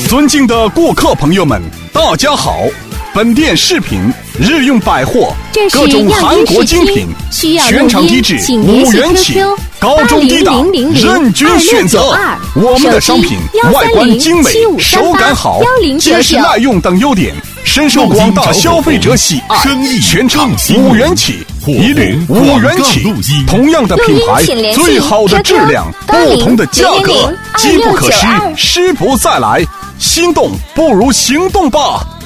尊敬的顾客朋友们，大家好！本店饰品、日用百货、各种韩国精品，全场低至5元起，高中低档任君选择。我们的商品外观精美，手感好，结实耐用等优点，深受广大消费者喜爱。全场5元起，一律5元起。同样的品牌，最好的质量，不同的价格，机不可失，失不再来。心动不如行动吧！